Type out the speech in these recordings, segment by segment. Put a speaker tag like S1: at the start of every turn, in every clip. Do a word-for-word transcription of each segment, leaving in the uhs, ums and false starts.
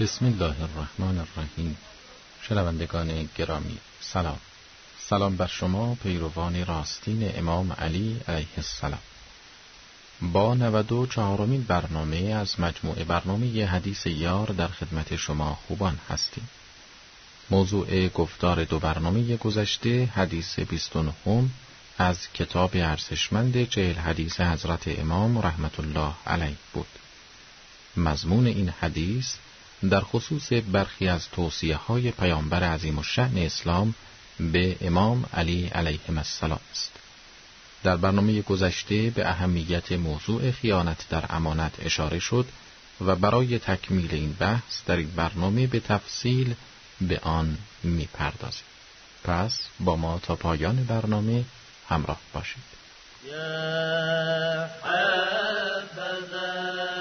S1: بسم الله الرحمن الرحیم. شنوندگان گرامی سلام. سلام بر شما پیروان راستین امام علی علیه السلام. با نود و چهارمین برنامه از مجموعه برنامه حدیث یار در خدمت شما خوبان هستیم. موضوع گفتار دو برنامه گذشته حدیث بیست و نه از کتاب ارزشمند چهل حدیث حضرت امام رحمت الله علیه بود. مضمون این حدیث در خصوص برخی از توصیه های پیامبر عظیم الشأن اسلام به امام علی علیه السلام است. در برنامه گذشته به اهمیت موضوع خیانت در امانت اشاره شد و برای تکمیل این بحث در این برنامه به تفصیل به آن می‌پردازیم. پس با ما تا پایان برنامه همراه باشید.
S2: یا حبذا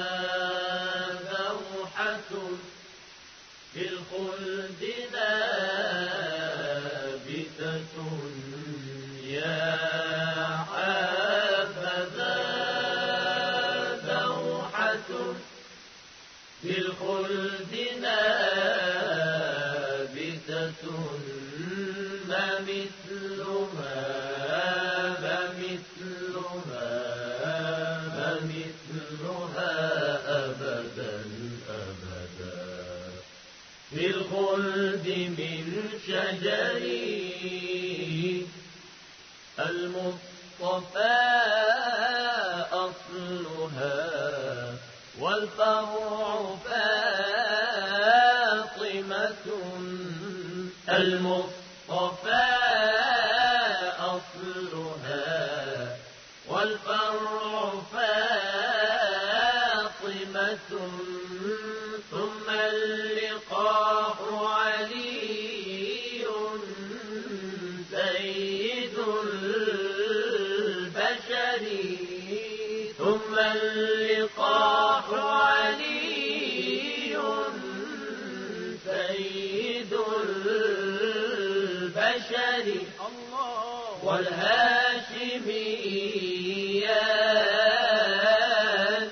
S2: بالخلد ثابتة يا حبذا دوحة بالخلد ثابتة ما مثلها ما مثلها ما مثلها أبدا بالخلد من شجر المصطفى أصلها والفرع فاطمة المصطفى أصلها والفرع فاطمة ثم اللقاح علي سيد البشر ثم اللقاح علي سيد البشر والهاشميات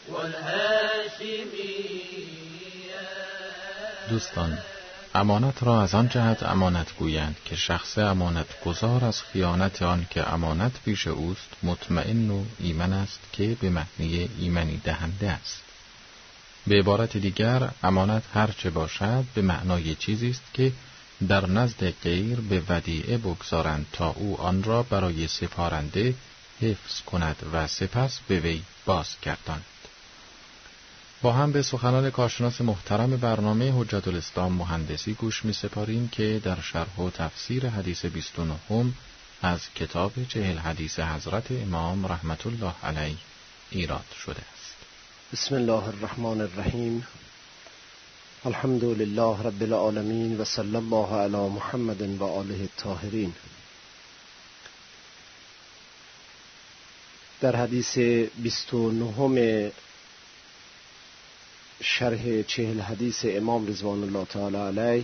S2: والهاشميات.
S1: دوستان، امانت را از آن جهت امانت گویند که شخص امانت گزار از خیانت آن که امانت پیش اوست مطمئن و ایمن است که به معنی ایمنی دهنده است. به عبارت دیگر، امانت هرچه باشد به معنای چیزی است که در نزد غیر به ودیعه بگذارند تا او آن را برای سپارنده حفظ کند و سپس به وی باز گرداند. با هم به سخنان کارشناس محترم برنامه حجت الاسلام مهندسی گوش می سپاریم که در شرح و تفسیر حدیث بیست و نه از کتاب چهل حدیث حضرت امام رحمت الله علیه ایراد شده است.
S3: بسم الله الرحمن الرحیم. الحمد لله رب العالمین و صلی الله علی محمد و آله الطاهرین. در حدیث بیست و نه شرح چهل حدیث امام رضوان الله تعالی علیه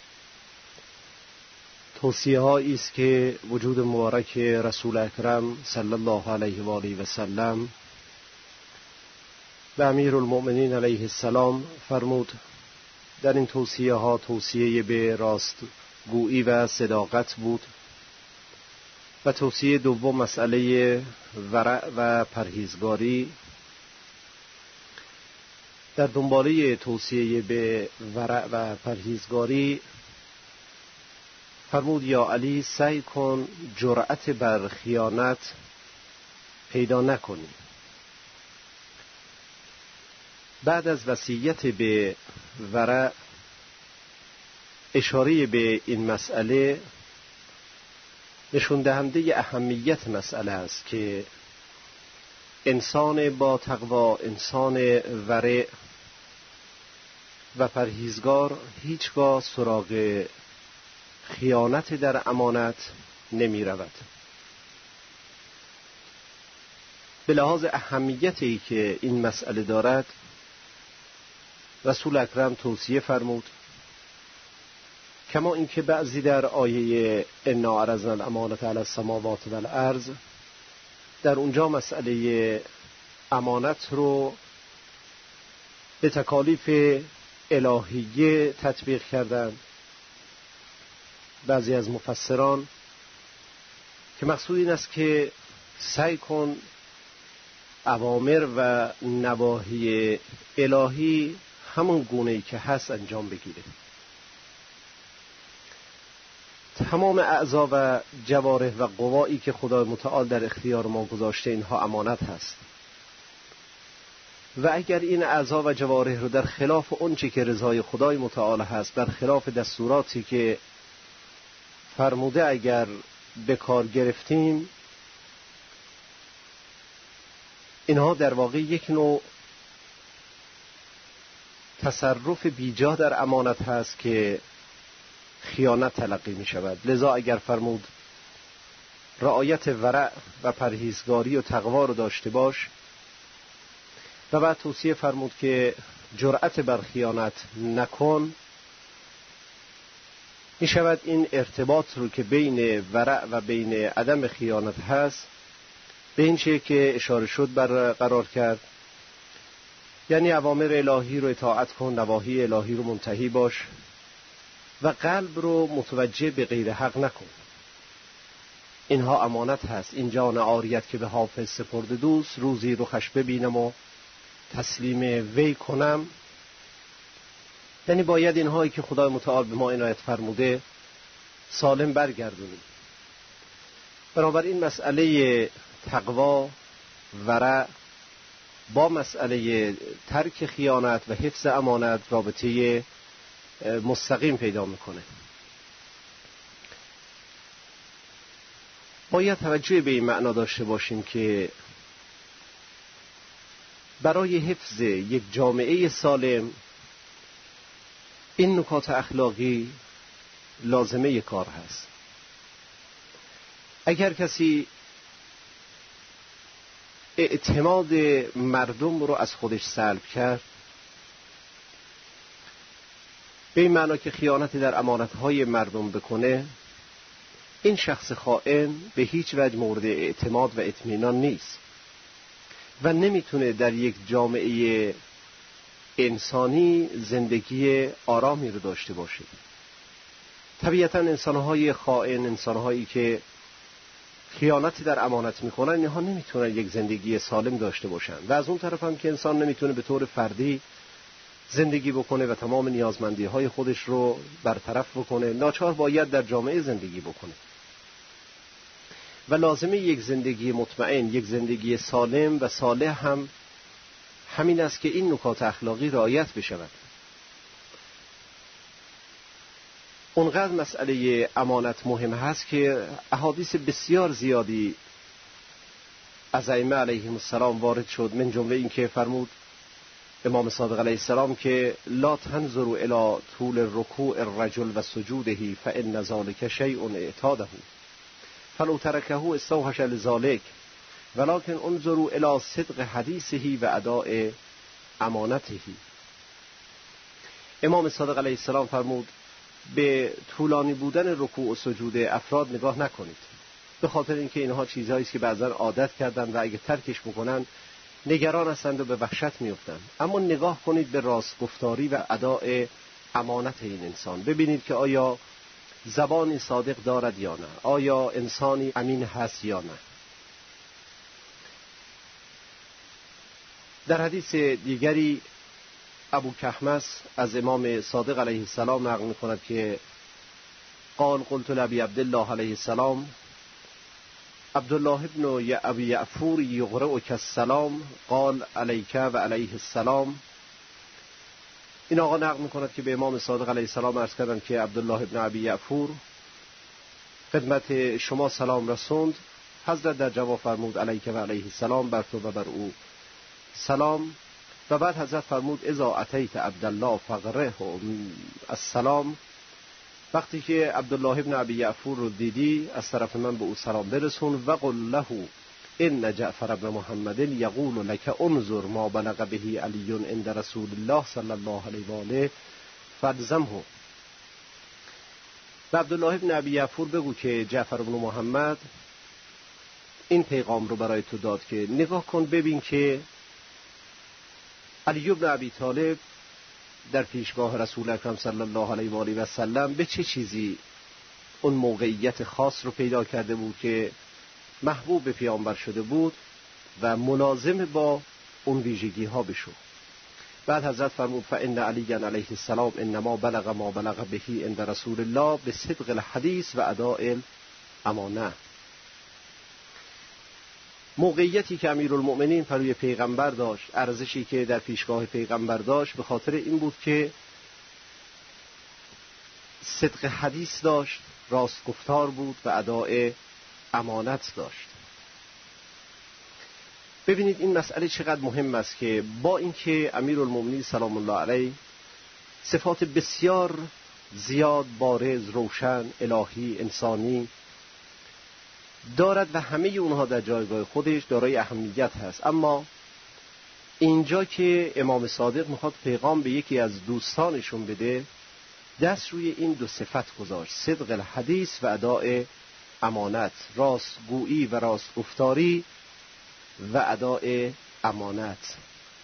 S3: توصیه هایی است که وجود مبارک رسول اکرم صلی الله علیه و آله و سلم به امیرالمؤمنین علیه السلام فرمود. در این توصیه ها توصیه به راستگویی و صداقت بود و توصیه دوم مسئله ورع و پرهیزگاری. در دنباله توصیه به ورع و پرهیزگاری فرمود یا علی سعی کن جرأت بر خیانت پیدا نکنی. بعد از وصیت به ورع اشاره به این مسئله نشون دهنده اهمیت مسئله است که انسان با تقوا، انسان ورع و پرهیزگار هیچگاه سراغ خیانت در امانت نمی رود. به لحاظ اهمیتی که این مسئله دارد رسول اکرم توصیه فرمود، کما اینکه بعضی در آیه انا عرضنا الامانة علی السماوات والارض در اونجا مسئله امانت رو به تکالیف الهیه تطبیق کردند بعضی از مفسران، که مقصود این است که سعی کن اوامر و نواهی الهی همون گونه‌ای که هست انجام بگیره. تمام اعضا و جوارح و قوایی که خدای متعال در اختیار ما گذاشته اینها امانت هست و اگر این اعضا و جوارح رو در خلاف اون چی که رضای خدای متعال هست، در خلاف دستوراتی که فرموده اگر به کار گرفتیم، اینها در واقع یک نوع تصرف بیجا در امانت هست که خیانت تلقی می شود. لذا اگر فرمود رعایت ورع و پرهیزگاری و تقوا رو داشته باش و بعد توصیه فرمود که جرأت بر خیانت نکن، می شود این ارتباط رو که بین ورع و بین عدم خیانت هست به این چیه که اشاره شد برقرار کرد، یعنی اوامر الهی رو اطاعت کن، نواهی الهی رو منتهی باش و قلب رو متوجه به غیر حق نکن. اینها امانت هست. این جان عاریت که به حافظ سپرد دوست، روزی رخش ببینم و تسلیم وی کنم. یعنی باید اینهایی که خدای متعال به ما عنایت فرموده سالم برگردونیم. بنابراین مسئله تقوا ورع با مسئله ترک خیانت و حفظ امانت رابطه مستقیم پیدا میکنه. باید توجه به این معنا داشته باشیم که برای حفظ یک جامعه سالم این نکات اخلاقی لازمه کار هست. اگر کسی اعتماد مردم رو از خودش سلب کرد، به این معنا که خیانتی در امانتهای مردم بکنه، این شخص خائن به هیچ وجه مورد اعتماد و اطمینان نیست و نمیتونه در یک جامعه انسانی زندگی آرامی رو داشته باشه. طبیعتا انسانهای خائن، انسانهایی که خیانتی در امانت میکنن، اینها نمیتونن یک زندگی سالم داشته باشن و از اون طرف هم که انسان نمیتونه به طور فردی زندگی بکنه و تمام نیازمندی های خودش رو برطرف بکنه، ناچار باید در جامعه زندگی بکنه و لازمه یک زندگی مطمئن، یک زندگی سالم و صالح هم همین است که این نکات اخلاقی رعایت بشود. اونقدر مسئله امانت مهم هست که احادیث بسیار زیادی از ائمه علیهم السلام وارد شد، من جمله این که فرمود امام صادق علیه السلام که لا تنظروا الی طول الرکوع الرجل و سجوده فان ذلک شیء اعتاده فلو ترکه استوحش لذلک ولكن انظروا الی صدق حدیثه و اداء امانته. امام صادق علیه السلام فرمود به طولانی بودن رکوع و سجود افراد نگاه نکنید، به خاطر اینکه اینها چیزهایی است که بعضا عادت کردن و اگه ترکش بکنن نگران هستند و به وحشت میافتند. اما نگاه کنید به راست گفتاری و اداء امانت این انسان، ببینید که آیا زبانی صادق دارد یا نه، آیا انسانی امین هست یا نه. در حدیث دیگری ابو کحمس از امام صادق علیه السلام نقل می‌کند که قال قلت لابی عبدالله علیه السلام عبدالله ابن ابی یعفور یقرئک السلام قال علیک و علیه السلام. این آقا نقل می‌کند که به امام صادق علیه السلام عرض کردند که عبدالله ابن ابی یعفور خدمت شما سلام رسوند. حضرت در جواب فرمود علیک و علیه السلام، بر تو و بر او سلام. و بعد حضرت فرمود اذا اتیت عبدالله فقره السلام، وقتی که عبدالله ابن ابی یعفور رو دیدی از طرف من به او سلام برسون. و قل له ان جعفر ابن محمد یقول لك انظر ما بلغ به علی عند رسول الله صلی الله علیه و آله فالزمه. و عبدالله ابن ابی یعفور بگو که جعفر ابن محمد این پیغام رو برای تو داد که نگاه کن ببین که علی ابن ابی طالب در پیشگاه رسول اکرم صلی الله علیه و آله و سلم به چه چیزی اون موقعیت خاص رو پیدا کرده بود که محبوب به پیامبر شده بود و ملازم با اون ویژگی ها بشو. بعد حضرت فرمود فإن علی علیه السلام انما بلغ ما بلغ بهی عند رسول الله به صدق الحدیث و اداء الامانه. موقعیتی که امیرالمؤمنین پروی پیغمبر داشت، ارزشی که در پیشگاه پیغمبر داشت، به خاطر این بود که صدق حدیث داشت، راست گفتار بود و اداء امانت داشت. ببینید این مسئله چقدر مهم است که با اینکه امیرالمؤمنین سلام الله علیه صفات بسیار زیاد، بارز، روشن، الهی، انسانی دارد و همه اونها در جایگاه خودش دارای اهمیت هست، اما اینجا که امام صادق میخواد پیغام به یکی از دوستانشون بده، دست روی این دو صفت گذاشت: صدق الحدیث و اداء امانت، راست گویی و راست گفتاری و اداء امانت.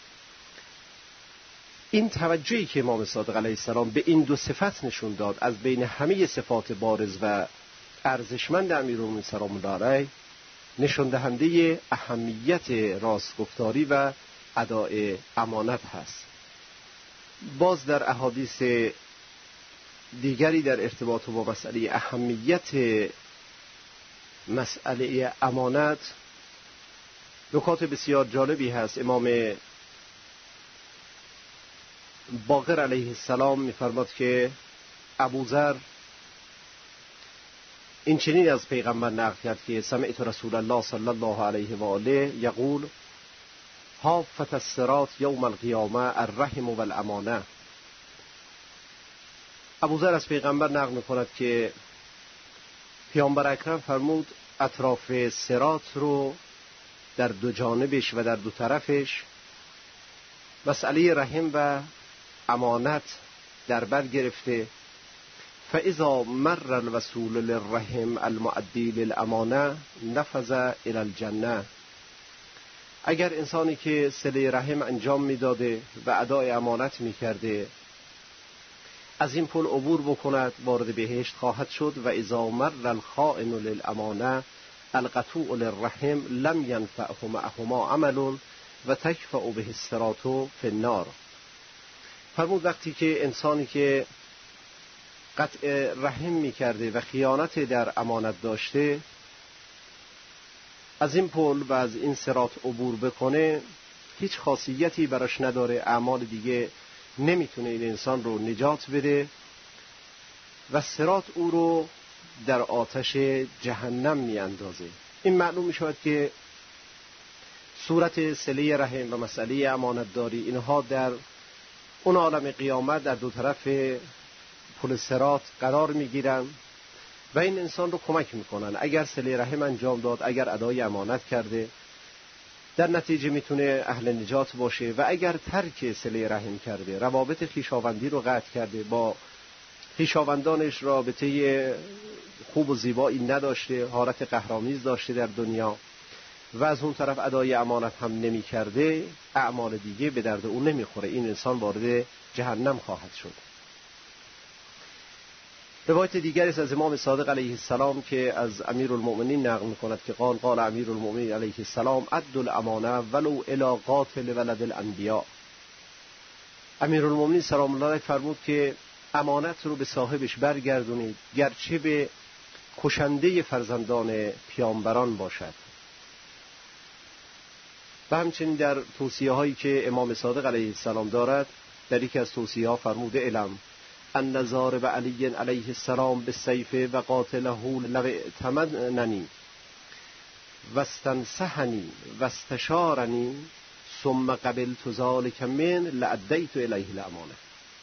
S3: این توجهی که امام صادق علیه السلام به این دو صفت نشون داد از بین همه صفات بارز و ارزشمند امیرالمؤمنین سلام الله علیه، نشان دهنده اهمیت راستگفتاری و اداء امانت هست. باز در احادیث دیگری در ارتباط با مسئله اهمیت مسئله امانت نکات بسیار جالبی هست. امام باقر علیه السلام می‌فرماد که ابوذر این چنین از پیغمبر نقل کرد که سمعت رسول الله صلی الله علیه و آله یقول حافت الصراط یوم القیامه الرحم والامانه. ابوذر از پیغمبر نقل می‌کند که پیامبر اکرم فرمود اطراف صراط رو در دو جانبش و در دو طرفش مسئله رحم و امانت در بر گرفته. فاذا مر الوصول للرحم المؤدی للامانه نفذ الى الجنه. اگر انسانی که صله رحم انجام میداده و ادای امانت میکرده از این پل عبور بکند، وارد بهشت خواهد شد. و اذا مر الخائن للامانه القطوع للرحم لم ينفعه معهما عمل و تکفأ به الصراط فی النار. فرمود وقتی که انسانی که قطع رحم میکرده و خیانت در امانت داشته از این پل و از این صراط عبور بکنه، هیچ خاصیتی براش نداره، اعمال دیگه نمیتونه این انسان رو نجات بده و صراط او رو در آتش جهنم میاندازه. این معلوم میشود که صورت صله رحم و مسئله امانتداری اینها در اون عالم قیامت در دو طرف پل صراط قرار میگیرن و این انسان رو کمک میکنن. اگر صله رحم انجام داد، اگر ادای امانت کرده، در نتیجه میتونه اهل نجات باشه. و اگر ترک صله رحم کرده، روابط خویشاوندی رو قطع کرده، با خویشاوندانش رابطه خوب و زیبایی نداشته، حالت قهرآمیز داشته در دنیا و از اون طرف ادای امانت هم نمی کرده، اعمال دیگه به درد اون نمیخوره، این انسان وارد جهنم خواهد شد. روایت دیگری است از امام صادق علیه السلام که از امیرالمؤمنین نقل می‌کند که قال قال امیرالمؤمنین علیه السلام عد الامانه ولو الی قاتل ولد الانبیاء. امیرالمؤمنین سلام الله علیه فرمود که امانت رو به صاحبش برگردونید، گرچه به کشنده فرزندان پیامبران باشد. و همچنین در توصیه هایی که امام صادق علیه السلام دارد، در یکی از توصیه ها فرموده علم ان نظار به علی علیه السلام به سیف و قاتله لو ائتمننی و استنصحنی و استشارنی ثم قبلت ذلک من لادیت الیه الامانه.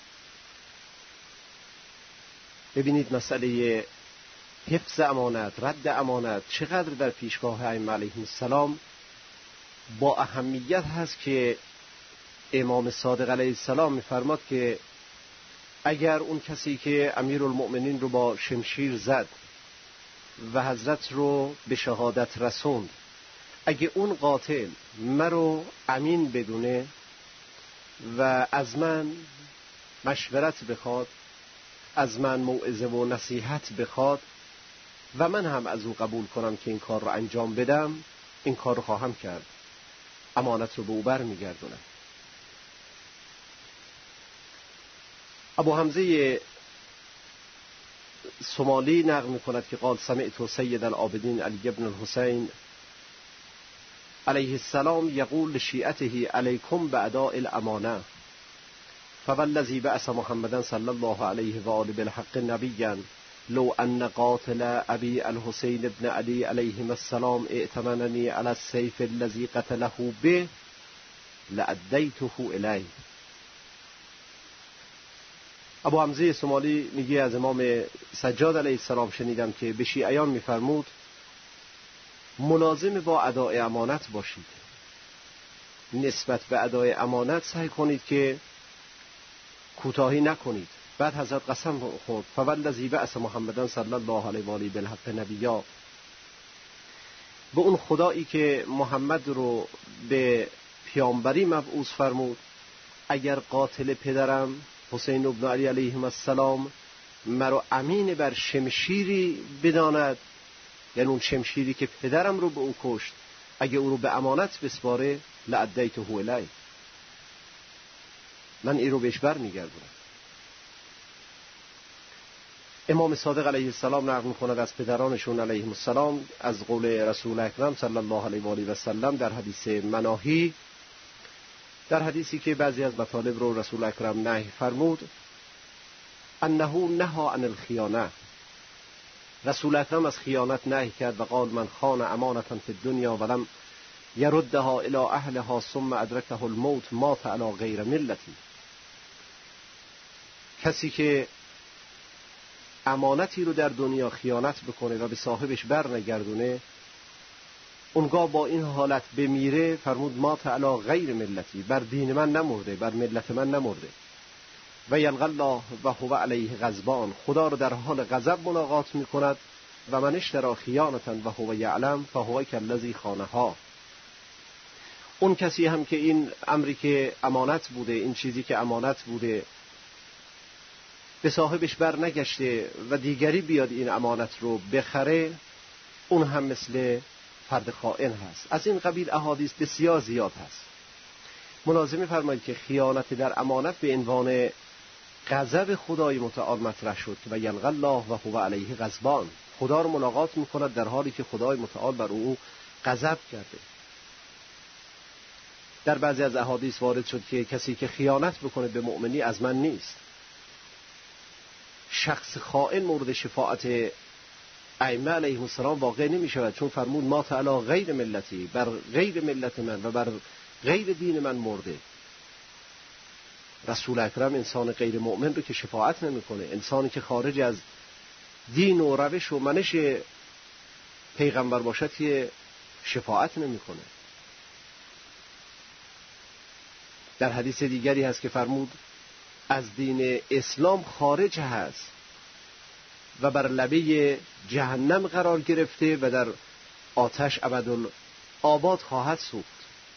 S3: ببینید مسئله حفظ امانت، رد امانت چقدر در پیشگاه ائمه علیهم السلام با اهمیت هست که امام صادق علیه السلام می‌فرماد که اگر اون کسی که امیرالمؤمنین رو با شمشیر زد و حضرت رو به شهادت رسوند، اگه اون قاتل مرا امین بدونه و از من مشورت بخواد، از من موعظه و نصیحت بخواد و من هم از او قبول کنم که این کار رو انجام بدم، این کار رو خواهم کرد. امانت رو به او بر میگردونم. ابو حمزه سومالی نقل میکند که قال سمعت سید العابدین علی بن الحسین علیه السلام یقول لشیعته علیکم بأداء الامانه فوالذی بعث محمدا صلی الله علیه و آله بالحق نبیا لو ان قاتل ابي الحسين بن علي عليهما السلام ائتمنني على السيف الذي قتله به لأديته إليه. ابو حمزه سومالی میگه از امام سجاد علیه السلام شنیدم که به شیعیان میفرمود ملازم با ادای امانت باشید. نسبت به ادای امانت سعی کنید که کوتاهی نکنید. بعد حضرت قسم خورد فوالذی بعث محمدا صلی الله علیه و آله بالحق نبیا، به اون خدایی که محمد رو به پیامبری مبعوث فرمود، اگر قاتل پدرم حسین بن علی علیهم السلام مرا امین بر شمشیری بداند، یعنی اون شمشیری که پدرم رو به او کشت، اگه او رو به امانت بسپاره لأدیته الیه، من این رو بهش بر میگردونم. امام صادق علیه السلام نقل می‌کند از پدرانشون علیهم السلام از قول رسول اکرم صلی الله علیه و آله و سلم در حدیث مناهی، در حدیثی که بعضی از مطالب رو رسول اکرم نهی فرمود، انه نهى عن الخیانه، رسول اکرم از خیانت نهی کرد و قال من خان امانة فی الدنیا ولم یردها الی اهلها ثم ادرکه الموت مات علی غیر ملتی. کسی که امانتی رو در دنیا خیانت بکنه و به صاحبش بر نگردونه، اونگاه با این حالت بمیره، فرمود مات علی غیر ملتی، بر دین من نمرده، بر ملت من نمرده. و یلقی الله و هو علیه غضبان، خدا رو در حال غضب ملاقات میکند. و من اشتری خیانتا و هو یعلم فهو کالذی خانها، اون کسی هم که این امری که امانت بوده، این چیزی که امانت بوده به صاحبش بر نگشته و دیگری بیاد این امانت رو بخره، اون هم مثل فرد خائن هست. از این قبیل احادیث بسیار زیاد هست. ملازمه فرمایید که خیانت در امانت به عنوان غضب خدای متعال مطرح شد که و یلقی الله و هو علیه غضبان، خدا رو ملاقات میکند در حالی که خدای متعال بر او غضب کرده. در بعضی از احادیث وارد شد که کسی که خیانت بکنه به مؤمنی از من نیست. شخص خائن مورد شفاعت ائمه علیهم السلام واقع نمی شود، چون فرمود مات علی غیر ملتی، بر غیر ملت من و بر غیر دین من مرده. رسول اکرم انسان غیر مؤمن رو که شفاعت نمی کنه، انسانی که خارج از دین و روش و منش پیغمبر باشد که شفاعت نمی کنه. در حدیث دیگری هست که فرمود از دین اسلام خارج هست و بر لبه جهنم قرار گرفته و در آتش ابدالآباد خواهد سوخت.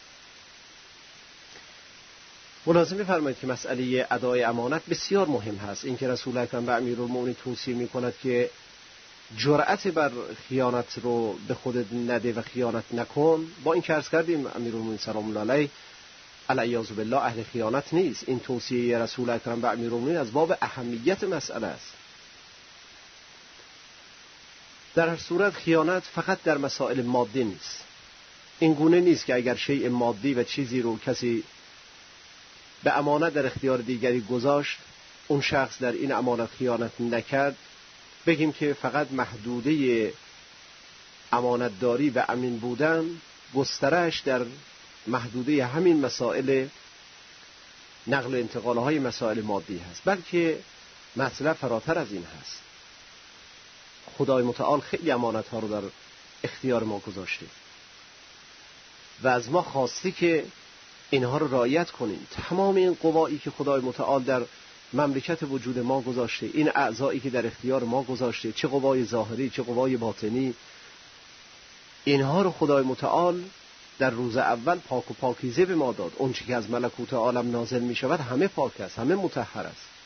S3: ملازم فرمایید که مسئله ادای امانت بسیار مهم هست. این که رسول اکرم به امیرالمومنین توصیه می کند که جرأت بر خیانت رو به خودت نده و خیانت نکن، با این که عرض کردیم امیرالمومنین سلام الله علیه علیه بالله اهل خیانت نیست. این توصیه رسول اکرم به امیرالمومنین از باب اهمیت مسئله است. در هر صورت خیانت فقط در مسائل مادی نیست. این گونه نیست که اگر شیء مادی و چیزی رو کسی به امانت در اختیار دیگری گذاشت، اون شخص در این امانت خیانت نکرد، بگیم که فقط محدوده امانتداری و امین بودن گسترش در محدوده همین مسائل نقل و انتقالهای مسائل مادی هست، بلکه مطلب فراتر از این هست. خدای متعال خیلی امانت ها رو در اختیار ما گذاشته و از ما خواسته که اینها رو رعایت کنیم. تمام این قوایی که خدای متعال در مملکت وجود ما گذاشته، این اعضایی که در اختیار ما گذاشته، چه قوای ظاهری چه قوای باطنی، اینها رو خدای متعال در روز اول پاک و پاکیزه به ما داد. اون چیزی که از ملکوت عالم نازل می شود همه پاک است، همه مطهر است.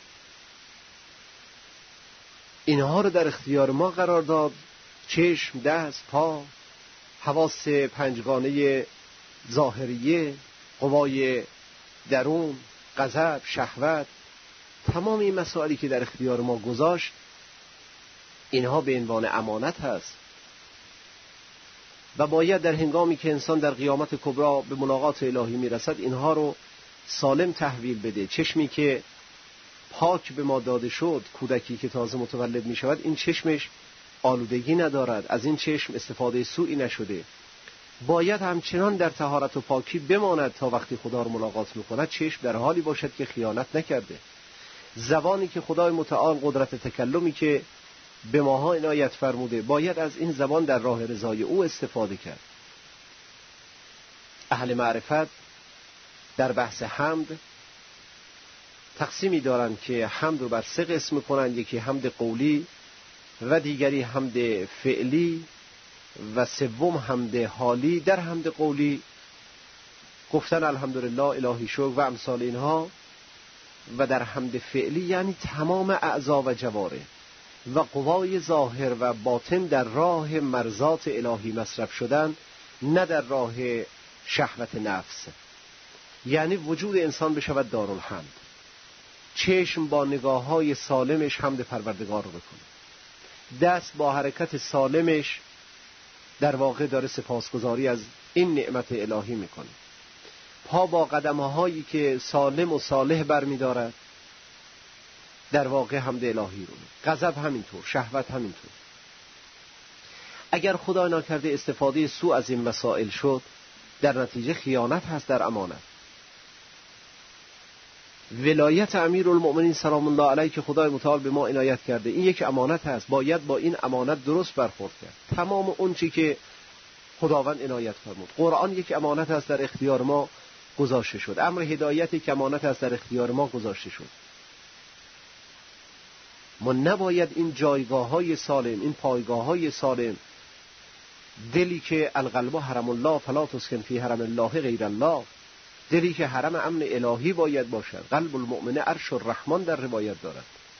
S3: اینها رو در اختیار ما قرار داد. چشم، دست، پا، حواس پنجگانه ظاهریه، قوای درون، غضب، شهوت، تمام این مسائلی که در اختیار ما گذاشت، اینها به عنوان امانت هست و باید در هنگامی که انسان در قیامت کبری به ملاقات الهی میرسد اینها رو سالم تحویل بده. چشمی که پاک به ما داده شد، کودکی که تازه متولد می شود، این چشمش آلودگی ندارد، از این چشم استفاده سوئی نشده، باید همچنان در طهارت و پاکی بماند تا وقتی خدا رو ملاقات میکند چشم در حالی باشد که خیانت نکرده. زبانی که خدای متعال قدرت تکلمی که به ماها عنایت فرموده، باید از این زبان در راه رضای او استفاده کرد. اهل معرفت در بحث حمد تقسیمی دارند که حمد رو بر سه قسم کنند، یکی حمد قولی و دیگری حمد فعلی و سوم حمد حالی. در حمد قولی گفتن الحمدلله، الهی شکر و امثال اینها، و در حمد فعلی یعنی تمام اعضا و جواره و قوای ظاهر و باطن در راه مرضات الهی مصرف شدن، نه در راه شهوت نفس، یعنی وجود انسان بشود دارالحمد. چشم با نگاه های سالمش حمد پروردگار رو بکنه، دست با حرکت سالمش در واقع داره سپاسگزاری از این نعمت الهی میکنه، پا با قدمهایی که سالم و صالح برمی دارد در واقع حمد الهی رو. غضب همینطور، شهوت همینطور. اگر خدا ناکرده استفاده سوء از این مسائل شد، در نتیجه خیانت هست در امانت. ولایت امیرالمؤمنین سلام الله علیه که خدای متعال به ما عنایت کرده، این یک امانت هست، باید با این امانت درست برخورد کرد. تمام اون چی که خداوند عنایت فرمود. قرآن یک امانت هست در اختیار ما گذاشته شد، امر هدایت یک امانت هست در اختیار ما گذاشته شد. ما نباید این جایگاه های سالم، این پایگاه های سالم، دلی که القلب حرم الله فلا تسکن فی حرم الله غیر الله، دلی که حرم امن الهی باید باشد. قلب المؤمن عرش الرحمن در روایت دارد.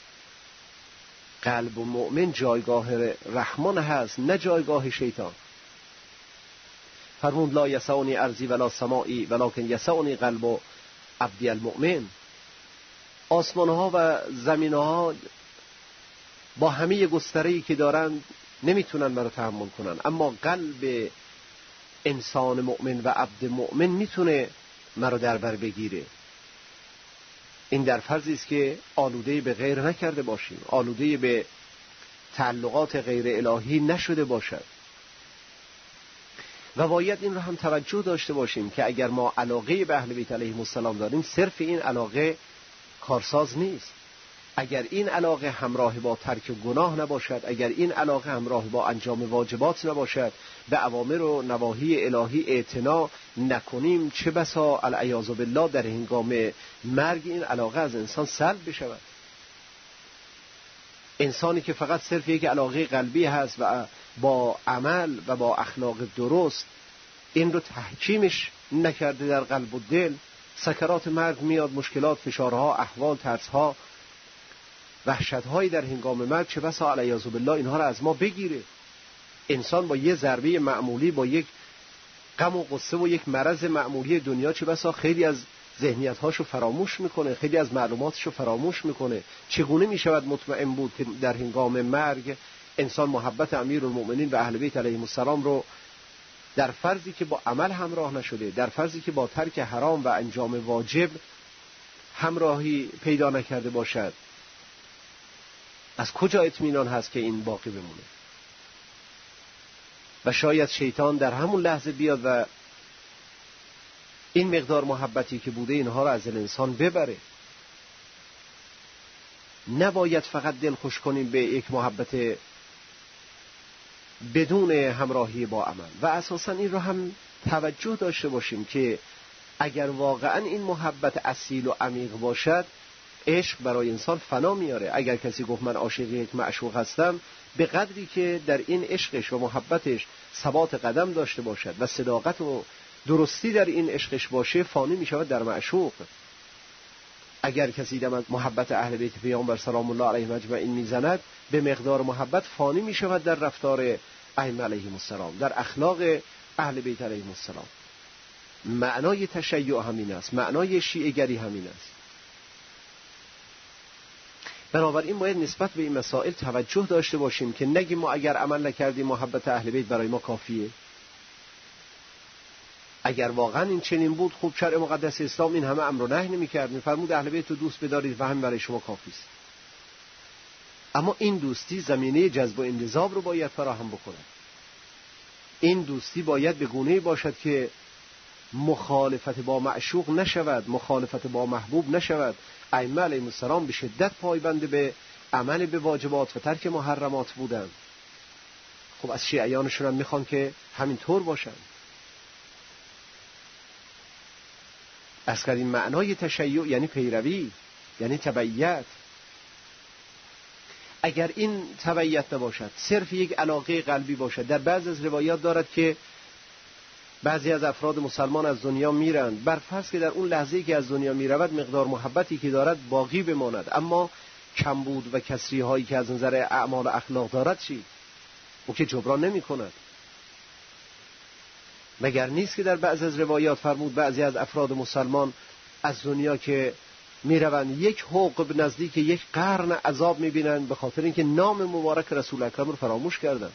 S3: قلب المؤمن جایگاه رحمان هست، نه جایگاه شیطان. فرمود لا یسعنی ارضی ولا سمائی ولکن یسعنی قلب عبدی المؤمن. آسمان ها و زمین ها با همه گستره‌ای که دارند نمیتونن مرا تحمل کنن، اما قلب انسان مؤمن و عبد مؤمن میتونه مرا در بر بگیره. این در فرضی است که آلوده به غیر نکرده باشیم، آلوده به تعلقات غیر الهی نشده باشد. و باید این رو هم توجه داشته باشیم که اگر ما علاقه به اهل بیت علیهم السلام داریم، صرف این علاقه کارساز نیست. اگر این علاقه همراه با ترک گناه نباشد، اگر این علاقه همراه با انجام واجبات نباشد، به اوامر و نواهی الهی اعتنا نکنیم، چه بسا العیاذ بالله در هنگام مرگ این علاقه از انسان سلب بشود. انسانی که فقط صرف یک علاقه قلبی هست و با عمل و با اخلاق درست این رو تحکیمش نکرده در قلب و دل، سکرات مرگ میاد، مشکلات، فشارها، احوال، ترسها، وحشت‌هایی در هنگام مرگ، چه بسا علیاذ بالله اینها رو از ما بگیره. انسان با یه ضربه معمولی، با یک غم و غصه و یک مرض معمولی دنیا، چه بسا خیلی از ذهنیت‌هاشو فراموش میکنه، خیلی از معلوماتشو فراموش میکنه. چگونه میشود مطمئن بود که در هنگام مرگ انسان محبت امیرالمؤمنین و اهل بیت علیهم السلام رو در فرضی که با عمل همراه نشده، در فرضی که با ترک حرام و انجام واجب همراهی پیدا نکرده باشد، از کجا اطمینان هست که این باقی بمونه؟ و شاید شیطان در همون لحظه بیاد و این مقدار محبتی که بوده اینها رو از انسان ببره. نباید فقط دل خوش کنیم به یک محبت بدون همراهی با عمل. و اساساً این رو هم توجه داشته باشیم که اگر واقعاً این محبت اصیل و عمیق باشد، عشق برای انسان فنا میاره. اگر کسی گفت من عاشق یک معشوق هستم، به قدری که در این عشقش و محبتش ثبات قدم داشته باشد و صداقت و درستی در این عشقش باشه، فانی میشود در معشوق. اگر کسی دم از محبت اهل بیت پیامبر سلام الله علیهم اجمعین میزند به مقدار محبت فانی میشود در رفتار ائمه علیهم السلام، در اخلاق اهل بیت علیهم السلام. معنای تشیع همین است، معنای شیعه گری همین است. بنابراین باید نسبت به این مسائل توجه داشته باشیم که نگیم ما اگر عمل نکردیم محبت اهل بیت برای ما کافیه. اگر واقعا این چنین بود خب شرع مقدس اسلام این همه امر و نهی نمی‌کرد، می‌فرمود اهل بیت رو دوست بدارید و همین برای شما کافی است. اما این دوستی زمینه جذب و انجذاب رو باید فراهم بکنه. این دوستی باید به گونه‌ای باشد که مخالفت با معشوق نشود، مخالفت با محبوب نشود. ائمه علیهم السلام به شدت پایبند به عمل به واجبات و ترک محرمات بودند. خب از شیعیانشون هم میخوان که همین طور باشند. از کردیم معنای تشیع یعنی پیروی، یعنی تبعیت. اگر این تبعیت نباشد، صرف یک علاقه قلبی باشد، در بعض از روایات دارد که بعضی از افراد مسلمان از دنیا میرند، بر فرض که در اون لحظه‌ای که از دنیا میرود مقدار محبتی که دارد باقی بماند، اما کمبود و کسری هایی که از نظر اعمال و اخلاق دارد چی؟ او که جبران نمی کند. مگر نیست که در بعض از روایات فرمود بعضی از افراد مسلمان از دنیا که میروند یک حقب نزدیک یک قرن عذاب میبینند به خاطر اینکه نام مبارک رسول اکرم رو فراموش کردند.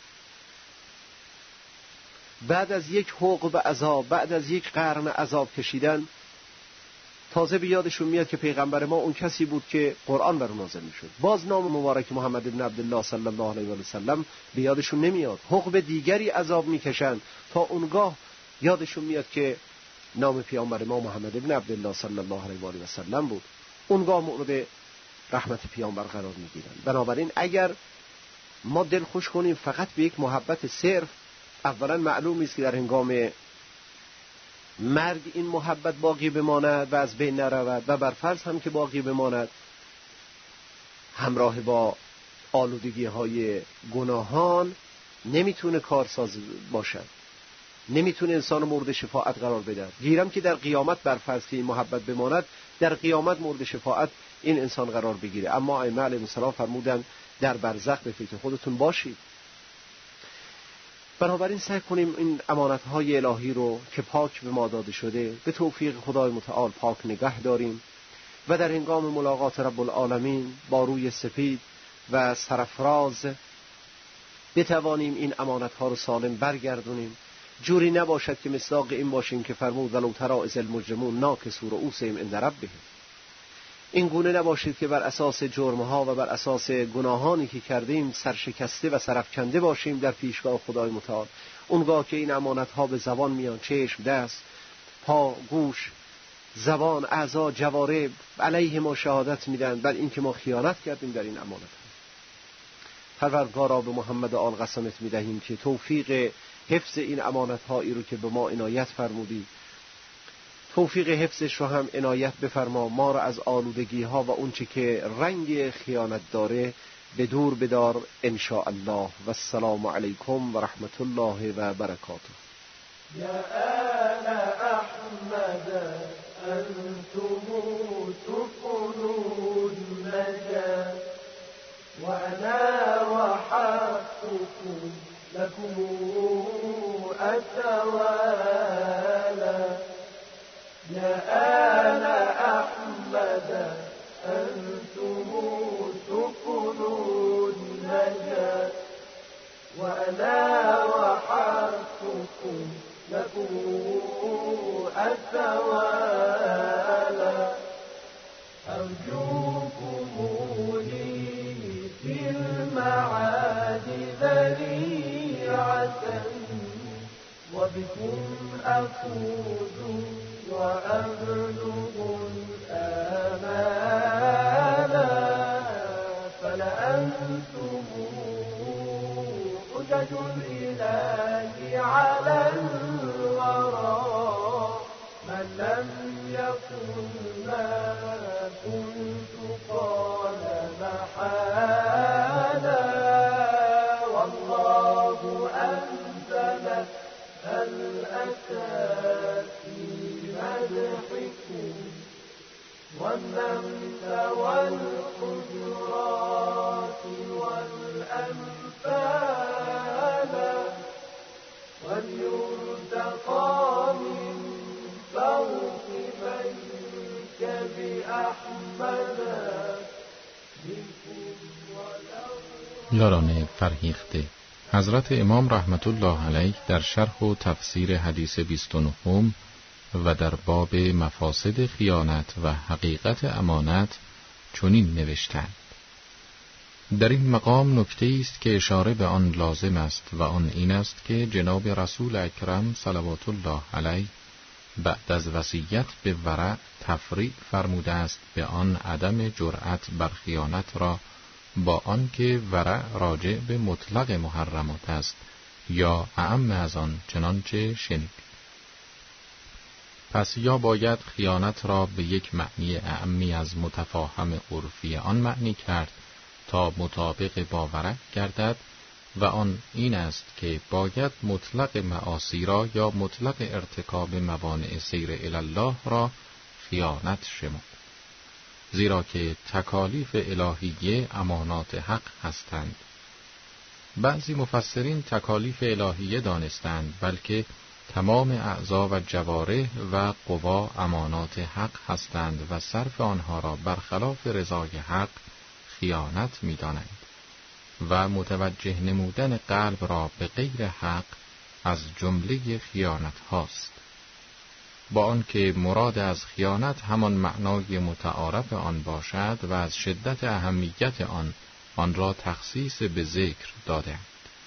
S3: بعد از یک حقب عذاب، بعد از یک قرن عذاب کشیدن، تازه به یادشون میاد که پیغمبر ما اون کسی بود که قرآن بر اون نازل میشد. باز نام مبارک محمد ابن عبدالله صلی الله علیه و سلم به یادشون نمیاد. حقب دیگری عذاب میکشن تا اونگاه یادشون میاد که نام پیامبر ما محمد ابن عبدالله صلی الله علیه و سلم بود. اونگاه مورد رحمت پیامبر قرار میگیرن. بنابراین اگر ما دل خوش کنیم فقط به یک محبت صرف، اولا معلوم است که در هنگام مرگ این محبت باقی بماند و از بین نرود، و بر فرض هم که باقی بماند همراه با آلودگی های گناهان نمیتونه کارساز باشد، نمیتونه انسان مورد شفاعت قرار بده. گیرم که در قیامت بر فرض که این محبت بماند، در قیامت مورد شفاعت این انسان قرار بگیره. اما ائمه علیهم السلام فرمودن در برزخ به فکر خودتون باشید. بنابراین سعی کنیم این امانت‌های الهی رو که پاک به ما داده شده به توفیق خدای متعال پاک نگه داریم و در هنگام ملاقات رب العالمین با روی سپید و سرفراز بتوانیم این امانت‌ها رو سالم برگردونیم. جوری نباشد که مصداق این باشیم که فرمود ولو تری اذ المجرمون ناکسوا رؤوسهم عند ربهم. این گونه نباشید که بر اساس جرمها و بر اساس گناهانی که کردیم سرشکسته و سرفکنده باشیم در پیشگاه خدای متعال. اونگاه که این امانت‌ها به زبان میان، چشم، دست، پا، گوش، زبان، اعضا، جوارح علیه ما شهادت میدن بر این که ما خیانت کردیم در این امانت. پروردگارا به محمد آل قسمت میدهیم که توفیق حفظ این امانت‌هایی رو که به ما عنایت فرمودی، توفیق حفظش رو هم عنایت بفرما. ما رو از آلودگی ها و اون چه که رنگ خیانت داره به دور بدار ان شاء الله. و السلام علیکم و رحمت الله و برکاته.
S2: یا آل احمد انتم تفنون نجا و انا وحقكم لكم اتوالا. يا آل أحمد أنتم سفن النجاة وأنا وحدتكم لكم التوالى. أرجوكم لي في المعاد ذريعة وبكم أفوز وأبلغ الآمال. فلأنتم حجج الإله على الورى من لم يكن ما كنت قال محالا. والله أنزل الأسى في مدحكم والناس
S1: یاران فرهیخته، حضرت امام رحمت الله علیه در شرح و تفسیر حدیث بیست و نه و در باب مفاسد خیانت و حقیقت امانت چنین نوشتند: در این مقام نکته است که اشاره به آن لازم است و آن این است که جناب رسول اکرم صلوات الله علیه بعد از وصیت به ورع تفریع فرموده است به آن عدم جرأت بر خیانت را با آن که ورع راجع به مطلق محرمات است یا اعم از آن، چنانچه شنید. پس یا باید خیانت را به یک معنی اعمی از متفاهم عرفی آن معنی کرد تا مطابق با ورع گردد و آن این است که باید مطلق معاصی را یا مطلق ارتکاب موانع سیر الی الله را خیانت شمرد، زیرا که تکالیف الهیه امانات حق هستند. بعضی مفسرین تکالیف الهیه دانستند، بلکه تمام اعضا و جوارح و قوا امانات حق هستند و صرف آنها را برخلاف رضای حق خیانت می دانند و متوجه نمودن قلب را به غیر حق از جمله خیانت هاست، با آنکه مراد از خیانت همان معنای متعارف آن باشد و از شدت اهمیت آن آن را تخصیص به ذکر دادند.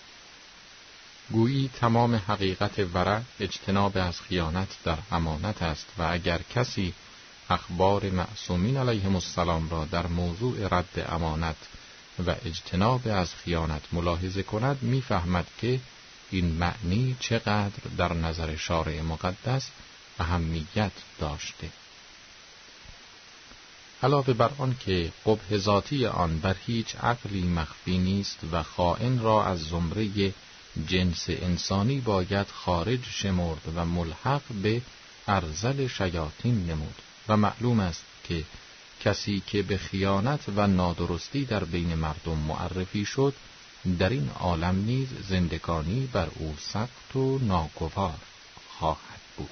S1: گویی تمام حقیقت ورع اجتناب از خیانت در امانت است و اگر کسی اخبار معصومین علیهم السلام را در موضوع رد امانت و اجتناب از خیانت ملاحظه کند می‌فهمد که این معنی چقدر در نظر شارع مقدس اهمیت داشته. علاوه بر آن که قبح ذاتی آن بر هیچ عقلی مخفی نیست و خائن را از زمره جنس انسانی باید خارج شمرد و ملحق به ارذل شیاطین نمود و معلوم است که کسی که به خیانت و نادرستی در بین مردم معرفی شد در این عالم نیز زندگانی بر او سخت و ناگوار خواهد بود.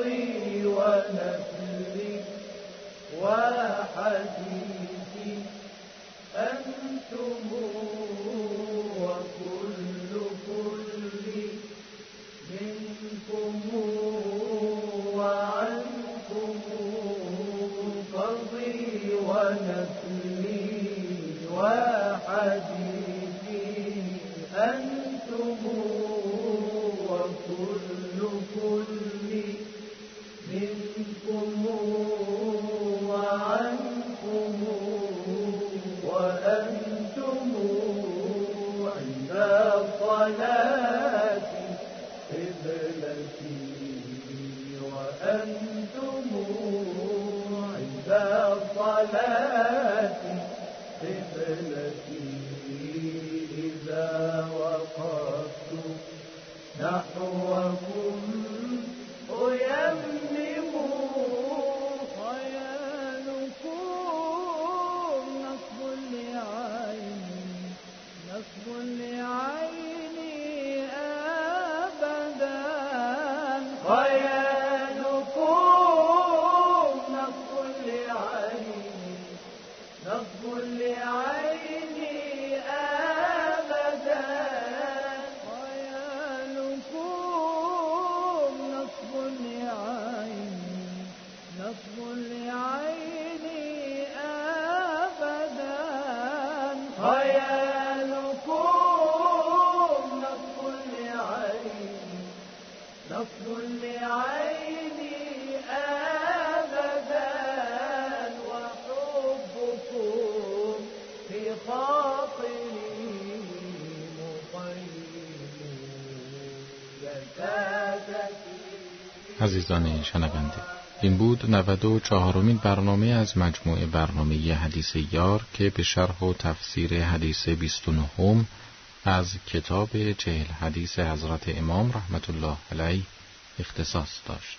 S1: عزیزان شنونده، این بود نود و چهارمین برنامه از مجموعه برنامه حدیث یار که به شرح و تفسیر حدیث بیست و نه از کتاب چهل حدیث حضرت امام رحمت الله علیه اختصاص داشت.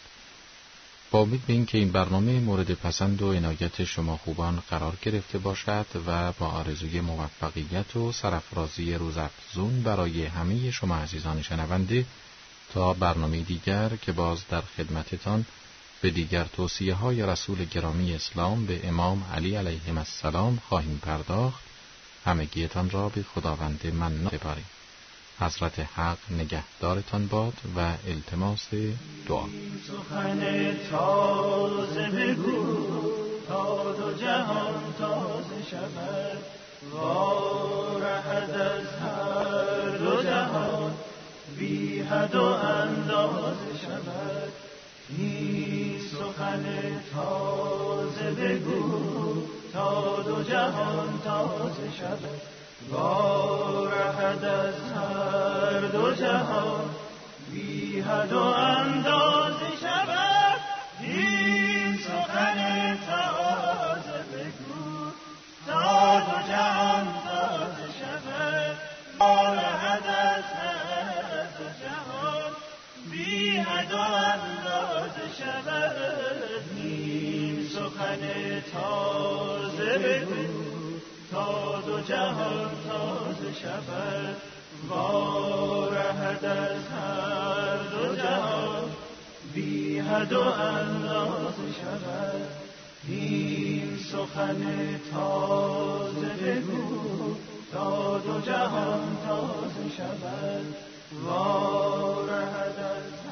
S1: با امید به این که این برنامه مورد پسند و عنایت شما خوبان قرار گرفته باشد و با آرزوی موفقیت و سرافرازی روزافزون برای همه شما عزیزان شنونده، تا برنامه دیگر که باز در خدمتتان به دیگر توصیه های رسول گرامی اسلام به امام علی علیه السلام خواهیم پرداخت، همگیتان را به خداوند منان سپاریم. حضرت حق نگهدارتان باد و التماس دعا.
S2: سخن تازه بگو تا دو جهان تازه شود، وارهد از هر دو جهان بی حد و اندازه شود. این سخن تازه بگو تا دو جهان تازه شود، وارهد از هر دو جهان بی حد و اندازه شود. این سخن تازه بگو تا دو جهان تازه شود، وارهد از هر دو جهان بی حد و اندازه شود. این سخن تازه بگو تا دو جهان تازه شود، وارهد از هر دو جهان بی حد و اندازه شود. این سخن تازه بگو تا دو جهان تازه شود، وارهد از